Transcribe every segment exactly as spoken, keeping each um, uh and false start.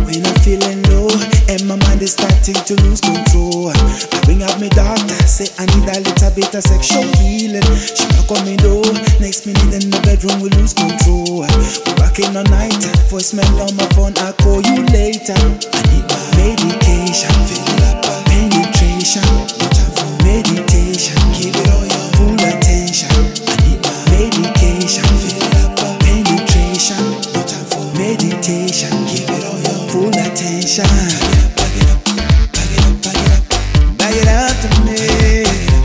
when I'm feeling low and my mind is starting to lose control. I bring out my doctor, say I need a little bit of sexual healing. She knock on me door, next minute in the bedroom we lose control. We rocking all night, voicemail on my phone, I'll call you later. I need my medication, fill it up, penetration, no time for meditation, give it all your full attention. I need my medication, fill it up, penetration, no time for meditation, give it all your full attention. Back it up, back it up, back it up, back it up to me.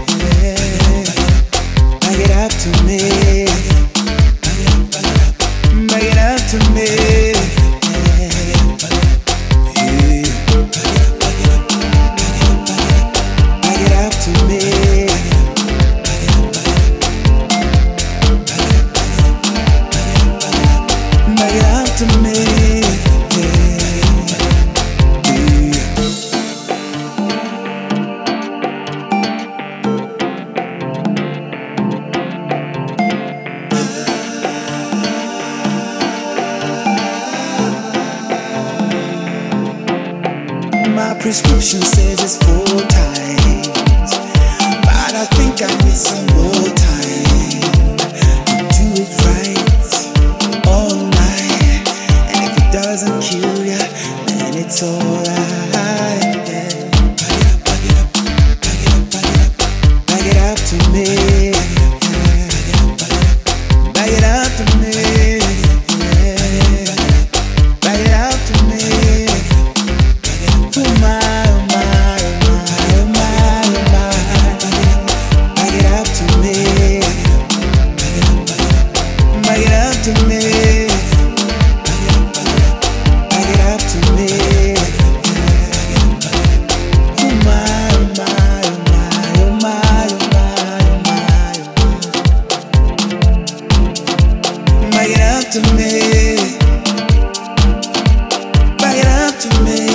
Back it up to me. Back it up to me. Back it up to me. Back it up to me. My prescription says it's four times, but I think I need some more time to do it right all night. And if it doesn't kill ya, then it's alright. Yeah. Back it up, back it up, back it up, back it up, back it up to me. Back it up to me. Back it up to me. Oh my, oh my, oh my, oh my, oh my. Back it up to me. Back it up to me. Back it up to me. Oh my, oh my, oh my, oh my, oh my, oh my. Back it up to me. Back it up to me.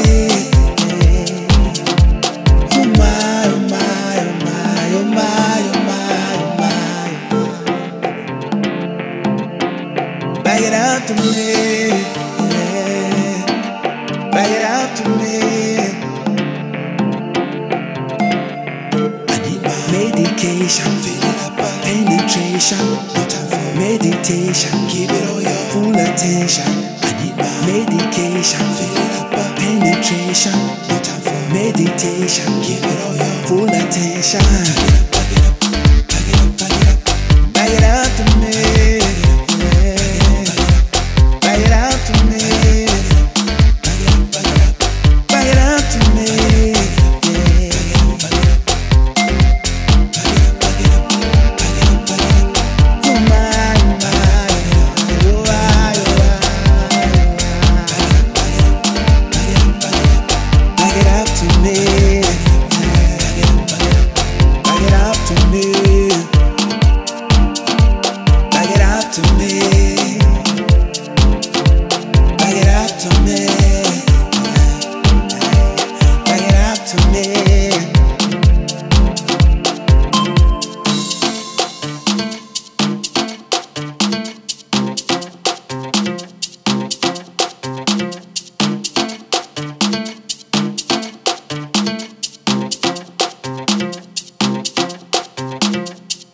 Back it up to me, yeah. Back it up to me. I need my medication, fill it up, penetration, no time for meditation, give it all your full attention. I need my medication, fill it up, penetration, no time for meditation, give it all your full attention. Back it up, back it up, back it up, back it up, back it up to me.